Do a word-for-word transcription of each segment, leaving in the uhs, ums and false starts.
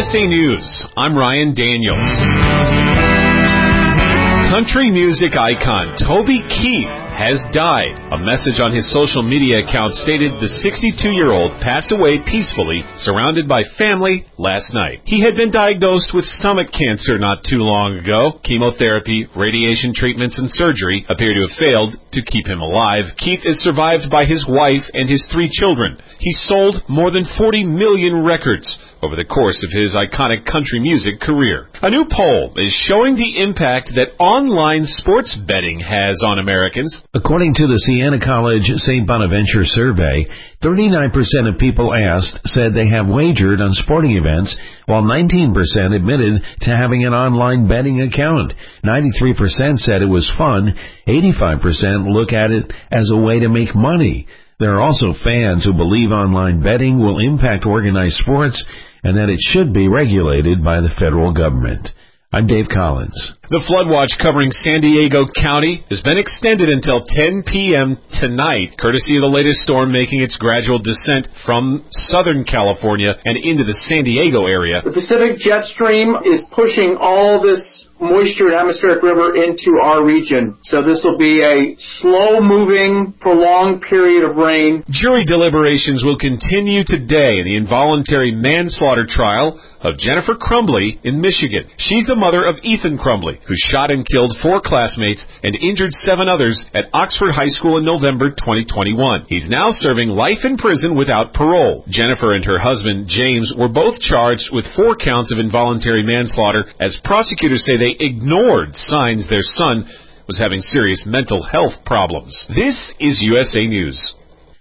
S A News, I'm Ryan Daniels. Country music icon Toby Keith has died. A message on his social media account stated the sixty-two-year-old passed away peacefully, surrounded by family, last night. He had been diagnosed with stomach cancer not too long ago. Chemotherapy, radiation treatments, and surgery appear to have failed to keep him alive. Keith is survived by his wife and his three children. He sold more than forty million records over the course of his iconic country music career. A new poll is showing the impact that online sports betting has on Americans. According to the Siena College Saint Bonaventure survey, thirty-nine percent of people asked said they have wagered on sporting events, while nineteen percent admitted to having an online betting account. ninety-three percent said it was fun. eighty-five percent look at it as a way to make money. There are also fans who believe online betting will impact organized sports and that it should be regulated by the federal government. I'm Dave Collins. The flood watch covering San Diego County has been extended until ten p.m. tonight, courtesy of the latest storm making its gradual descent from Southern California and into the San Diego area. The Pacific jet stream is pushing all this moisture in atmospheric river into our region. So this will be a slow-moving, prolonged period of rain. Jury deliberations will continue today in the involuntary manslaughter trial of Jennifer Crumbley in Michigan. She's the mother of Ethan Crumbley, who shot and killed four classmates and injured seven others at Oxford High School in November twenty twenty-one. He's now serving life in prison without parole. Jennifer and her husband, James, were both charged with four counts of involuntary manslaughter as prosecutors say they ignored signs their son was having serious mental health problems. This is U S A News.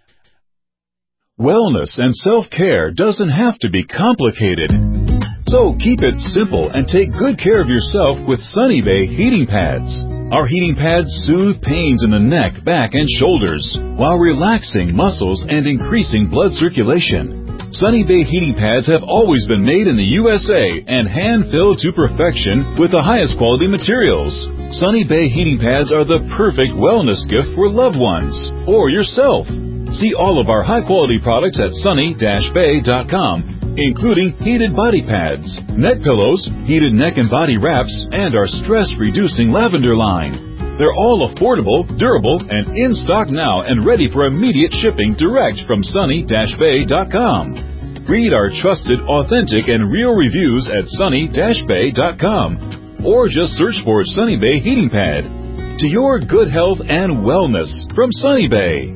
Wellness and self-care doesn't have to be complicated. So keep it simple and take good care of yourself with Sunny Bay heating pads. Our heating pads soothe pains in the neck, back, and shoulders while relaxing muscles and increasing blood circulation. Sunny Bay heating pads have always been made in the U S A and hand-filled to perfection with the highest quality materials. Sunny Bay heating pads are the perfect wellness gift for loved ones or yourself. See all of our high-quality products at sunny dash bay dot com, including heated body pads, neck pillows, heated neck and body wraps, and our stress-reducing lavender line. They're all affordable, durable, and in stock now and ready for immediate shipping direct from sunny dash bay dot com. Read our trusted, authentic, and real reviews at sunny dash bay dot com or just search for Sunny Bay Heating Pad. To your good health and wellness from Sunny Bay.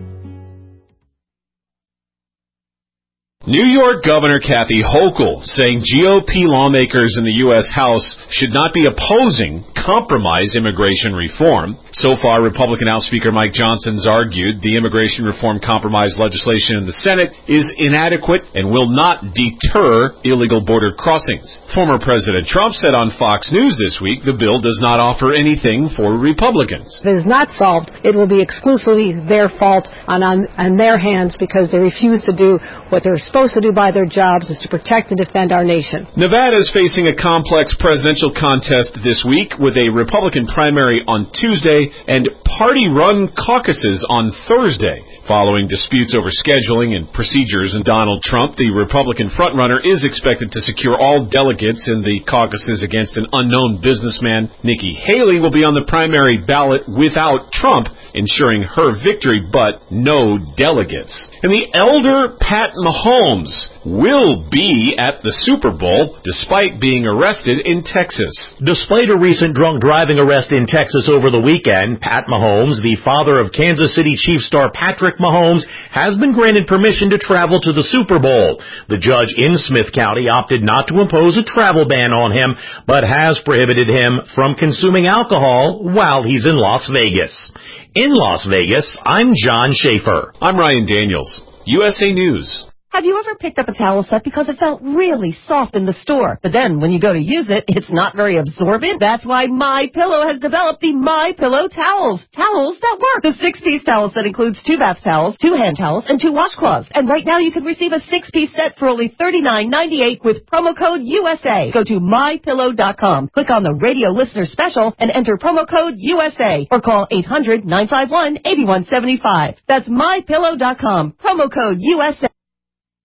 New York Governor Kathy Hochul saying G O P lawmakers in the U S House should not be opposing compromise immigration reform. So far, Republican House Speaker Mike Johnson's argued the immigration reform compromise legislation in the Senate is inadequate and will not deter illegal border crossings. Former President Trump said on Fox News this week the bill does not offer anything for Republicans. If it is not solved, it will be exclusively their fault and on, on their hands because they refuse to do what they're supposed to do by their jobs is to protect and defend our nation. Nevada is facing a complex presidential contest this week with a Republican primary on Tuesday and party-run caucuses on Thursday. Following disputes over scheduling and procedures in Donald Trump, the Republican frontrunner is expected to secure all delegates in the caucuses against an unknown businessman. Nikki Haley will be on the primary ballot without Trump, ensuring her victory, but no delegates. And the elder Pat Mahomes will be at the Super Bowl despite being arrested in Texas. Despite a recent drunk driving arrest in Texas over the weekend, Pat Mahomes, the father of Kansas City Chiefs star Patrick Mahomes, has been granted permission to travel to the Super Bowl. The judge in Smith County opted not to impose a travel ban on him, but has prohibited him from consuming alcohol while he's in Las Vegas. In Las Vegas, I'm John Schaefer. I'm Ryan Daniels, U S A News. Have you ever picked up a towel set because it felt really soft in the store, but then when you go to use it, it's not very absorbent? That's why MyPillow has developed the MyPillow towels. Towels that work. The six-piece towel set includes two bath towels, two hand towels, and two washcloths. And right now you can receive a six-piece set for only thirty-nine ninety-eight with promo code U S A. Go to my pillow dot com, click on the radio listener special, and enter promo code U S A, or call eight hundred nine five one eight one seven five. That's my pillow dot com, promo code U S A.